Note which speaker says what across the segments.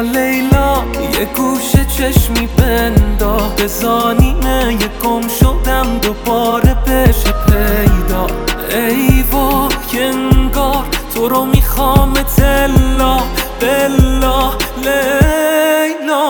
Speaker 1: لیلا لیلا یه گوشه چشمی بنداز بزانیمه یه گم شدم دوباره بشه پیدا. ای وای انگار تو رو میخوام تلا بلا لیلا.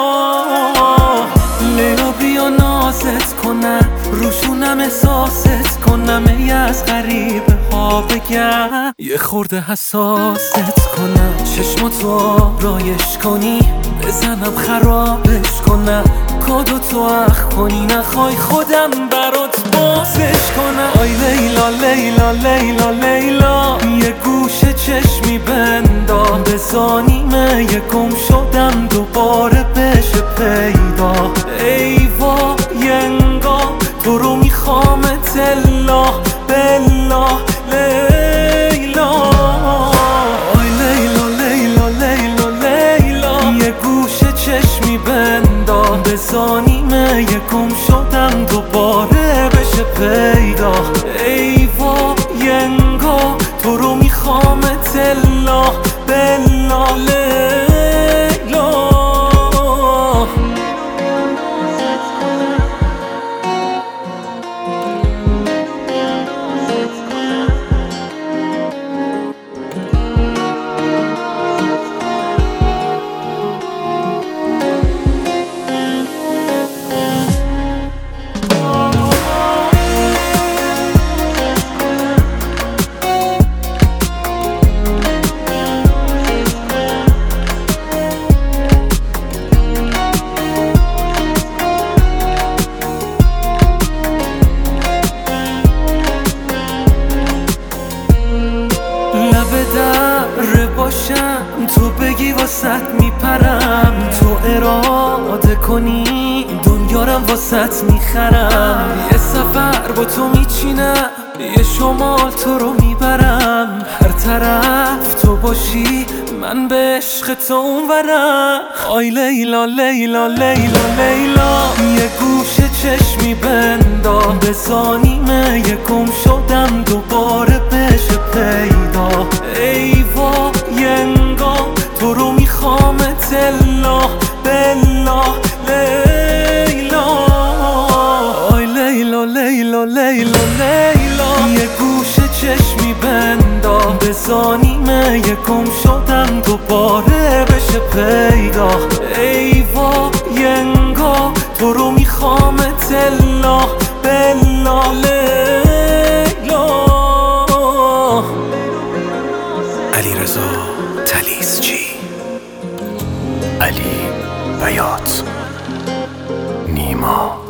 Speaker 1: لیلا بیا نازت کنم روشونم احساست کنم ای از غریبه ها بگم یه خورده حساست کنم چشماتو رایش کنی بزنم خرابش کنم کادو تو اخ کنی نخوای خودم برات بازش کنم. آی لیلا لیلا لیلا لیلا یه گوشه چشمی بنداز بزانیمه یه گم شدم دوباره بشه پیدا. ای وای انگار تو رو میخوام تلا بلا لیلا. آی لیلا لیلا لیلا لیلا یه گوشه چشمی بنداز بزانیمه یه گم شدم دوباره بشه پیدا. ای وای انگار تو رو میخوام تلا بلا لیلا. تو بگی واسط میپرم تو اراده کنی دنیارم واسط میخرم یه سفر با تو میچینم یه شمال تو رو میبرم هر طرف تو باشی من به عشق تو اونورم. آی لیلا لیلا لیلا لیلا یه گوشه چشمی بنداز بزانیمه یه گم شدم دوباره بشه پیدا. ای وای انگار تو رو میخوام تلا بلا لیلا. آی لیلا لیلا لیلا لیلا یه گوشه چشمی بنداز بزانیمه یه گم شدم دوباره بشه پیدا. ای وای انگار تو رو میخوام تلا بلا لیلا.
Speaker 2: علیرضا طلیسچی، علی بیات، نیما